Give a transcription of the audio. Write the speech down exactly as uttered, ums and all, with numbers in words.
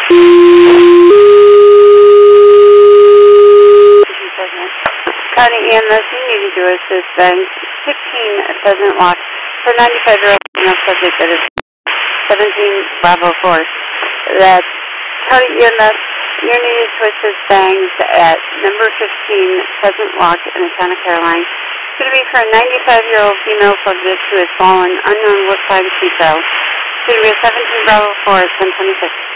County E M S, you need to assist bank fifteen Pheasant Walk for ninety-five-year-old female subject that is seventeen Bravo four. That's County E M S, you're needed to assist bangs at number fifteen Pheasant Walk in the town of Caroline. It's going to be for a ninety-five-year-old female subject who has fallen unknown what side she fell. It's going to be a seventeen Bravo four at ten twenty-six.